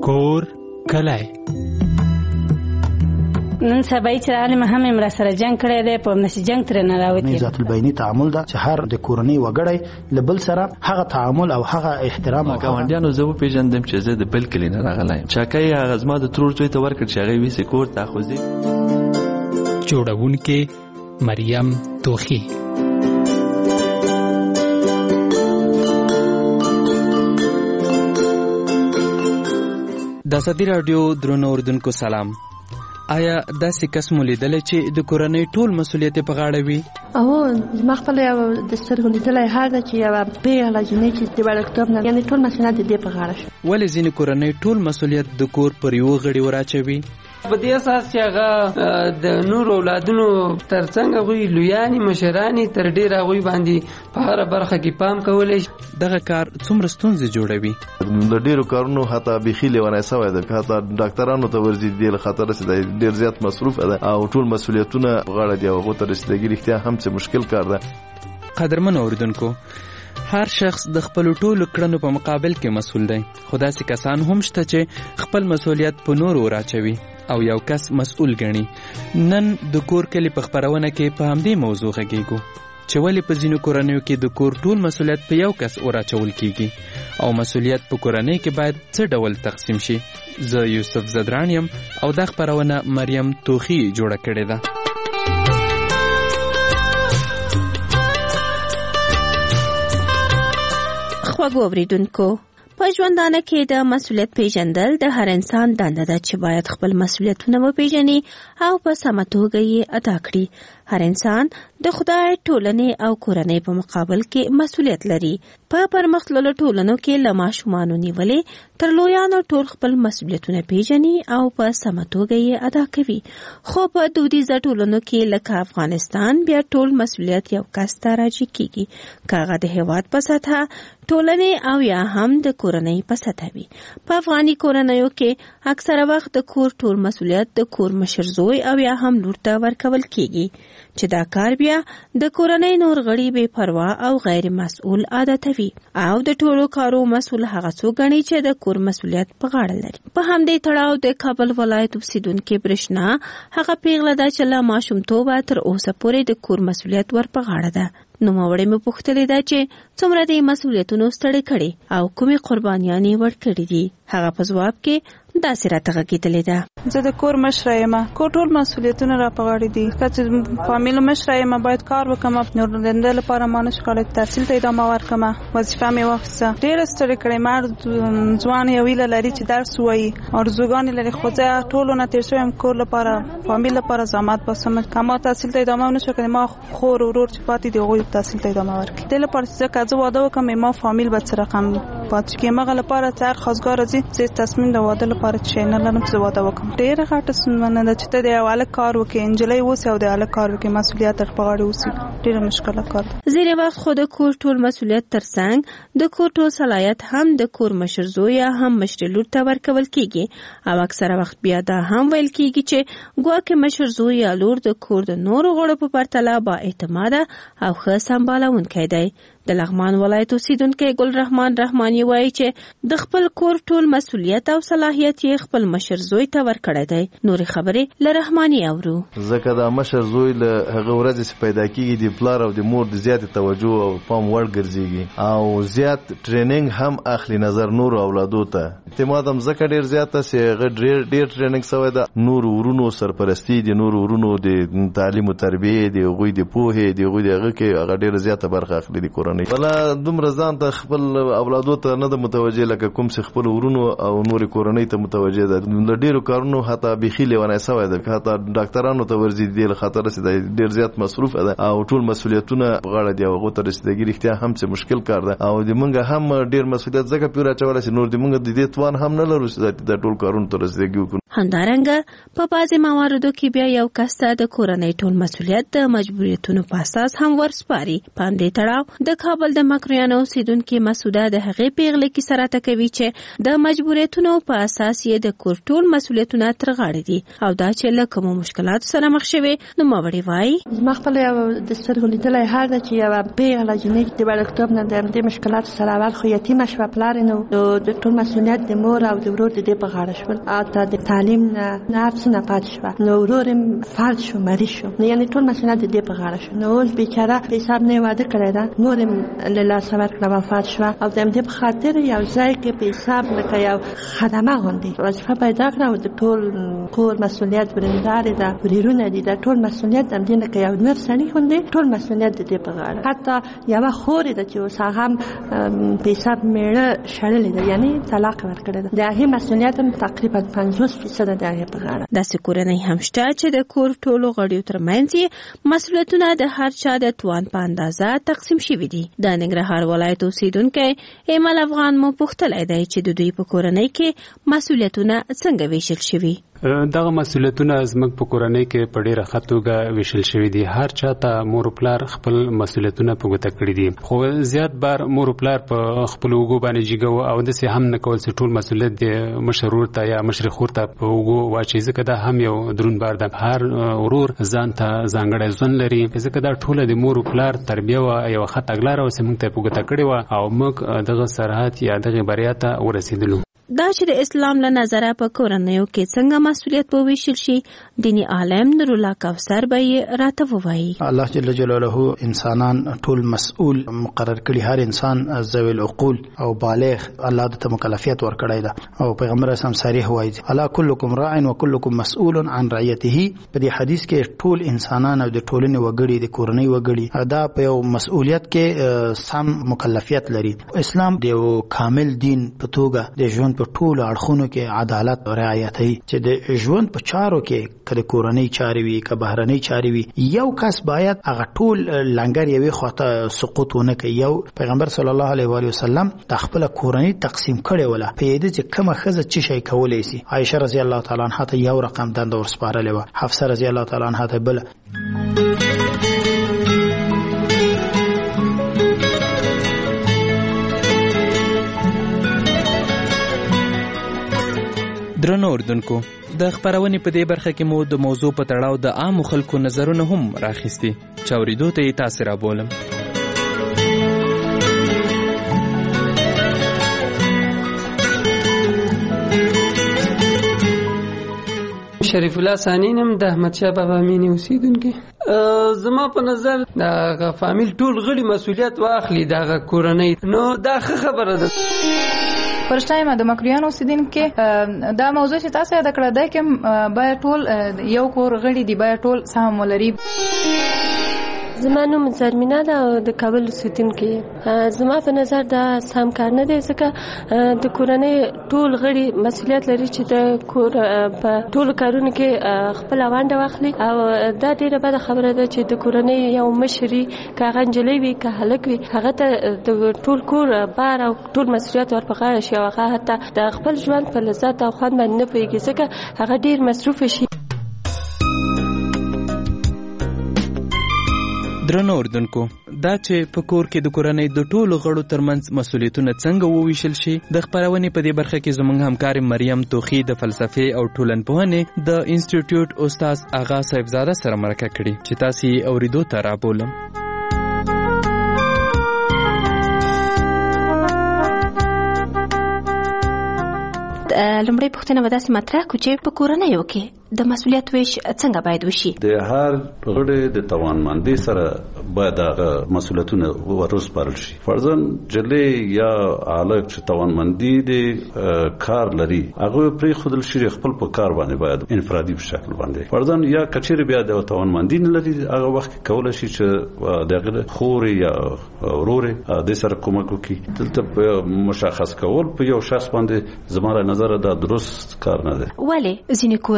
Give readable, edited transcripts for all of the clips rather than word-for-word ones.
کور کلی. نن سبا چې عالم هم امرا سره جنگ کړی دی په نشي جنگ تر نه راوتی. ذات البینی تعامل دا چې هر د کورنۍ وګړی لبل سره هغه تعامل او هغه احترام او ګاونډیانو زه پیژندم چې زه د بل کلی نه راغلی چاکای هغه زما د ترور ځای ته ورکړ چې هغه ویسې کور ته خوځي. جوړونکې مریم توخی. د ازادي راډیو درنو اوریدونکو سلام. آیا داسې کس مو لیدلی چې د کورنۍ ټول مسؤلیت په غاړه وي؟ زما خپل یو د سترګو لیدلی حال ده چې یوه پیغله جینۍ چې د وړکتوب نه یعنې ټول مسؤلیت د دې په غاړه شو. ولې ځینې کورنۍ ټول مسؤلیت د کور پر یوه غړي وراچوي؟ په دې اساس چې هغه د نور اولادونو ترڅنګ هغوی لویانې مشرانې تر ډېره هغوی باندې په هره برخه کې پام کولی شي. دغه کار څومره ستونزې جوړوي؟ د ډېرو کارونو حتی بیخي لیونی سوی ده، حتی ډاکټرانو ته ورځي دې له خاطره چې ډېر زیات مصروف ده او ټول مسؤلیتونه په غاړه دي او هغو ته رسیدګي رښتیا هم څه مشکل کار ده. قدرمنو اوریدونکو، هر شخص د خپل ټولو کړنو په مقابل کې مسؤل دی، خو داسې کسان هم شته چې خپل مسؤلیت په نورو وراچوي او یو کس مسؤل ګڼي. نن د کور کلی په خپرونه کې په همدې موضوع غږیږو چې ولې په ځینو کورنیو کې د کور ټول مسؤلیت په یو کس وراچول کیږي او مسؤلیت په کورنۍ کې باید څه ډول تقسیم شي. زه یوسف زدران یم او دا خپرونه مریم توخی جوړه کړې ده. خواږو اوریدونکو، په ژوندانه کې د مسؤلیت پیژندل د هر انسان دنده ده چې باید خپل مسؤلیتونه وپیژني او په سمه توګه یې ادا کړي. هر انسان د خدای، ټولنې او کورنۍ په مقابل کې مسؤلیت لري. په پرمختللو ټولنو کې له ماشومانو نیولې تر لویانو ټول خپل مسؤلیتونه پیژني او په سمه توګه یې ادا کوي. خو په دودیزه ټولنو کې لکه افغانستان بیا ټول مسؤلیت یو کس ته راجع کیږي، که هغه د هېواد په سطحه، ټولنې او یا هم د کورنۍ په سطحه وي. په افغاني کورنیو کې اکثره وخت د کور ټول مسؤلیت د کور مشر زوی او یا هم لور ته ورکول کیږي چې دا کار بیا د کورنۍ نور غړي بې پروا او غیر مسؤل عادتوي او د ټولو کارو مسؤل هغه څوک ګڼي چې د کور مسؤلیت په غاړه لري. په همدې تړاو د کابل ولایت اوسیدونکې برېښنا هغه پیغله ده چې له ماشومتوبه تر اوسه پورې د کور مسؤلیت ور په غاړه ده. نوموړې مې پوښتلې ده چې څومره د مسؤلیتونو ستړې کړي او کومې قربانیانې ورکړې دي. هغه په ځواب کې داسې راته غږېدلې ده: زه د کور مشره یم، کور ټول مسؤلیتونه را په غاړه دي. که چې فامیل مشره یم باید کار وکړم، نور د دنده لپاره ما نشو کولی تحصیل ته ادامه ورکړم، وظیفه مې واخیسته. ډېره ستړې کړې. ما ځوان یو هیله لري چې درس ووایي، ارزوګانې لري، خو زه ټولو نه تېر شوی یم کور لپاره، فامیل لپاره زحمت باسم. که ما تحصیل ته ادامه ونشو کولی، ما خور ورور چې پاتې دي هغوی تحصیل ته ادامه ورکړي. دې لپاره چې که زه واده وکړم ما فامیل به څه رقم پاتې کېږي. هغه لپاره چې هر خواستګار راځي زه تصمیم د واده لپاره چې نه لرم چې واده وکړم. ډېره غټه ستونزه ده چې ته د یو هلک کار وکړې، نجلۍ اوسې او د هلک کار وکړې، مسؤلیت در په غاړه اوسي. ډېره مشکله کار ده. ځینې وخت خو د کور ټول مسؤلیت ترڅنګ د کور ټول صلاحیت هم د کور مشر زوی یا هم مشرې لور ته ورکول کېږي او اکثره وخت بیا دا هم ویل کېږي چې ګواکې مشر زوی یا لور د کور د نورو غړو په پرتله با اعتماده او ښه سمبالونکی دی. د لغمان ولایت اوسیدونکی ګل رحمان رحماني وایي چې د خپل کور ټول مسؤلیت او صلاحیت یې خپل مشر زوی ته ورکړی دی. نورې خبرې له رحماني اورو. ځکه دا مشر زوی له هغه ورځې چې پیدا کېږي د پلار او د مور د زیاتې توجه او پام وړ ګرځېږي او زیات ټریننګ هم اخلي نظر نورو اولادو ته. اعتماد هم ځکه ډېر زیات ده چې هغه ډېر ټریننګ سوی ده. نورو ورونو سرپرستي، د نورو ورونو د تعلیم او تربیې، د هغوی د پوهې، د هغوی د هغه کې هغه ډېره زیاته برخه اخلي د کورنۍ. بله دومره ځان ته خپل اولادو ته نه ده متوجه لکه کوم چې خپل ورونو او نورې کورنۍ ته متوجه ده. له ډېرو کارونو حتی بیخي لیونی سوی ده، حتی ډاکټرانو ته ورځي دې له خاطره چې ډېر زیات مصروف ده او ټول مسؤلیتونه په غاړه دي او هغو ته رسیدګي رښتیا هم څه مشکل کار ده او د موږ هم ډېر مسؤلیت ځکه پرې اچولی چې نور د موږ د دې توان هم نه لرو چې د ټول کارونو ته رسیدګي وکړو. همدارنګه په بعضې مواردو کې بیا یو کس ته د کورنۍ ټول مسؤلیت د مجبوریتونو په اساس هم ورسپاري. په همدې تړاو د کابل د مکرویانو اوسیدونکې مسوده د هغې پیغلې کیسه راته کوي چې د مجبوریتونو په اساس یې د کور ټول مسؤلیتونه تر غاړې دي او دا چې له کومو مشکلاتو سره مخ شوې. نو ماوړې وایي زما خپل یو د سترګو لیدلی حال ده چې یوه پیغله جنۍ چې د وړکتوب نه د همدې مشکلاتو سره اول خو یتیمه شوه، پلار یې نو د ټول مسؤلیت د مور او د ورور د دې په غاړه شول. حتی د تعلیم نه هر څه نه پاتې شوه، نو ورور یې فلج شو، مریض شو، نو یعنې ټول مسؤلیت د دې په غاړه شو. نو اوس بیچاره په حساب نه واده کړی ده، مور یې له لاسه ورکړه، وفات شوه او د همدې په خاطر یو ځای کې په حساب لکه یو خدمه غوندې وظیفه پیدا کړه او د ټول کور مسؤلیت ورېندارې ده، وریرونه دي، د ټول مسؤلیت د همدې لکه یو نر سړي غوندې ټول مسؤلیت د دې په غاړه. حتی یوه خور یې ده چې اوس هغه هم په حساب میړه شړلې ده، یعنې طلاق ورکړی ده، د هغې مسؤلیت هم تقریبا 50% د هغې په غاړه. داسې کورنۍ هم شته چې د کور ټولو غړیو ترمنځ یې مسؤلیتونه د هر چا د توان په اندازه تقسیم شوي دي. د ننګرهار ولایت اوسیدونکی ایمل افغان مو پوښتلی دی چې د دوی په کورنۍ کې مسؤلیتونه څنګه ویشل شوي. دغه مسؤلیتونه زموږ په کورنۍ کې په ډېره ښه توګه ویشل شوي دي. هر چا ته مور او پلار خپل مسؤلیتونه په ګوته کړي دي، خو زیات بار مور او پلار په خپلو اوږو باندې جګوه او داسې هم نه کول چې ټول مسؤلیت د مشر ورور ته یا مشرې خور ته په اوږو واچوي، ځکه دا هم یو دروند بار ده. هر ورور ځان ته ځانګړی ژوند لري، ځکه دا ټوله د مور او پلار تربیه وه، یوه ښه تګلاره وه چې موږ ته یې په ګوته کړې وه او موږ دغه سرحد یا دغې بریا ته ورسېدلو. دا چې د اسلام له نظره په کورنیو کې څنګه مسؤلیت وویشل شي، دیني عالم نورالله کوثر به یې راته ووایي. الله جل جلاله انسانان ټول مسؤول مقرر کړي، هر انسان ذوی العقول او بالغ الله ته مکلفیت ورکړی ده او پیغمبر اسلام صریح وایي الا کلکم راع وکلکم مسؤول عن رعیته. په دې حدیث کې ټول انسانان او د ټولنې وګړي، د کورنۍ وګړي دا په یو مسؤلیت کې سم مکلفیت لري. اسلام د یو کامل دین په توګه د ژوند په ټولو اړخونو کې عدالت رعایتوي، چې د ژوند په چارو کې که د کورنۍ چارې وي که بهرنۍ چارې وي، یو کس باید هغه ټول لنګر یوې خواته سقوط ونه کړي. یو پیغمبر صلی الله علیه و وسلم د خپله کورنۍ تقسیم کړې وله، پوهېده چې کومه ښځه څه شی کولی شي. عایشه رضی الله تعالی عنها ته یو رقم دنده ورسپارلې وه، حفصه رضی الله تعالی عنها ته بله. درنو اردوونکو، د خپرونې په دې برخه کې مو د موضوع په تړاو د عامو خلکو نظرونه هم راخیستي چې اورېدو ته یې تاسې رابولم. شریف الله ثانی نم د احمدشاه بابا مینې اوسیدونکی. زما په نظر د فامیل ټول غړي مسؤلیت واخلي د کورنۍ، نو دا ښه خبره ده. پرشتایم د مکرویانو اوسیدونکي دا موضوع چې تاسو یاد کړه ده کې باید ټول یو کور غړي دي، باید ټول سهم ولري. زما نوم زرمینه ده او د کابل اوسیدونکي. زما په نظر دا سم کار نه دی، ځکه د کورنۍ ټول غړي مسؤلیت لري چې د کور په ټولو کارونو کې خپله ونډه واخلي او دا ډېره بده خبره ده چې د کورنۍ یو مشر وي، که هغه نجلۍ وي که هلک وي، هغه ته د ټول کور بار او ټول مسؤلیت ور په غاړه شي او هغه حتی د خپل ژوند په لذت او خوند باندې نه پوهېږي، ځکه هغه ډېر مصروفه شي. درنو اردوونکو، دا چې په کور کې د کورنۍ د ټولو غړو ترمنځ مسؤلیتونه څنګه وویشل شي، د خپرونې په دې برخه کې زموږ همکار مریم توخی د فلسفې او ټولنپوهنې د انسټیټیوټ استاد آغا صاحبزاده سره مرکه کړې چې تاسې یې اورېدو ته رابولم. لومړی پوښتنه به داسې مطرح کړو چې په کورنیو کې د مسؤلیت ویش څنګه باید وشي؟ د هر غړي د توانمندۍ سره باید هغه مسؤلیتونه ورسپارل شي. فرضاً جلې یا هلک چې توانمندي د کار لري هغه پرېښودل شي خپل په کار باندې باید انفرادي په شکل باندې. فرضاً یا کچېرې بیا د توانمندي نه لري هغه وخت کولی شي چې د هغه خورې یا ورورې د سره کومک وکړي. دلته مشخص کول په یو شخص باندې زما له نظره دا درست کار نه دی. ولې ځینې کورنۍ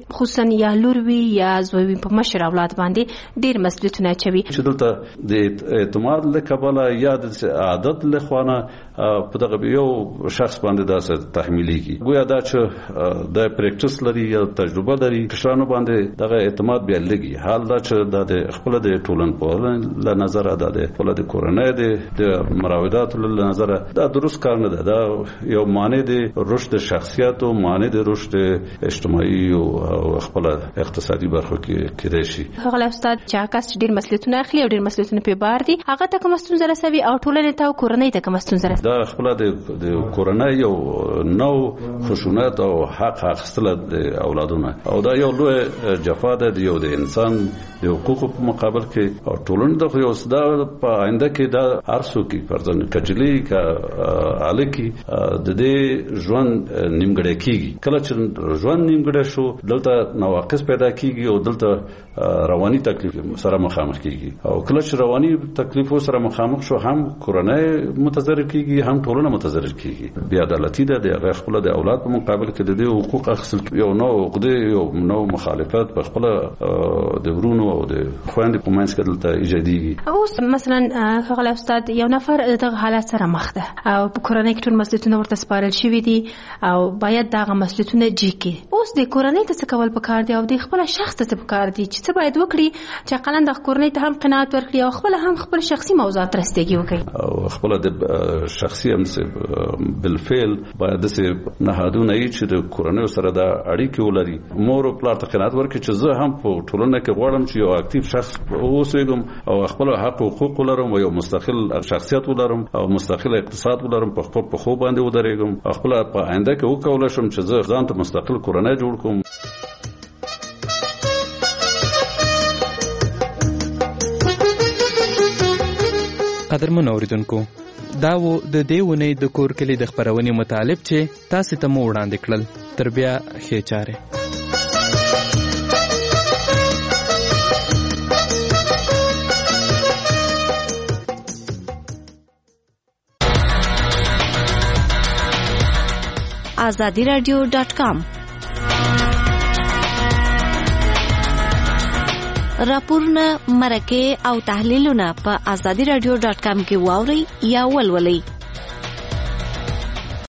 خصوصا یا لور وي یا زوی وي په مشر اولاد باندې ډیر مسؤلیتونه اچوي چې دلته د اعتماد له کبله یا د عادت له خوانه په دغه یو شخص باندې داسې تحمیلېږي ګویا دا چې د پریکټس لري یا تجربه لري کشرانو باندې دغه اعتماد بیا لګي حال دا چې د خپل د ټولنپوهنې له نظره د خپل د کورنۍ د مراوداتو له نظره دا درست کار نه ده دا یو معنی د رشد شخصیت او معنی د رشد اجتماعي او خپل اقتصادي برخو کې کېدای شي. هغه استاد چې کس ډیر مسؤلیتونه اخلي او ډیر مسؤلیتونه په بار دي هغه ته کوم ستونزه رسوي او ټولنې ته او کورنۍ ته کوم ستونزه رسوي. دا خپل د کورنۍ یو نو خشونت او حق اخیستل د اولادونه او دا یو لوی جفا ده یو د انسان د حقوقو په مقابل کې او ټولنه د یو صدا په آینده کې دا ارسو کې فرضاً کجلی کا الکی د دې ژوند نیمګړی کیږي کله چې ژوند نیمګړی شو دلته نواقص پیدا کیږي او دلته رواني تکلیف سره مخامخ کیږي او کله چې رواني تکلیف سره مخامخ شو هم کورنۍ متضرر کیږي هم ټولنه متضرر کیږي بیا عدالتي ده د خپل د اولاد په مقابل کې د دې حقوق اخیستل یو نو عقده یو نو مخالفت په خپل د ورونو او د خويندې په منځ کې دلته ایجاديږي. اوس مثلا هغه استاد یو نفر دغه حالت سره مخ ده او په کورنۍ کې ټول مسؤلیتونه ورته سپارل شوي دي او باید دغه مسؤلیتونه جګي اوس د کورنۍ ته څه کول پکار دي او د خپل شخص ته پکار دي چې څه باید وکړي چې اقلا د کورنۍ ته هم قناعت ورکړي او خپل هم خپل شخصي موضوعات رسیدګي وکړي او خپل د شخصي هم بالفعل باید د نهادونه چې د کورنۍ سره د اړیکې ولري مور او پلار ته قناعت ورکړي چې زه هم په ټولنه کې غواړم چې یو اکټیو شخص اوسېږم او خپل حق او حقوق ولرم او یو مستقل شخصیت ولرم او مستقل اقتصاد ولرم په خپل په خو باندې ودرېږم او خپل په آینده کې وکولای شم چې زه ځان ته مستقل کورنۍ جوړ کړم. قدرمن اوریدونکو دا و د دې ونې د کور کلی د خبرونې مطالب چې تاسو ته مو وړاندې کړل تر بیا ښه چاره. azadiradio.com راپورونه مرکه او تحلیلونه په azadiradio.com کې واوري یا ولولئ.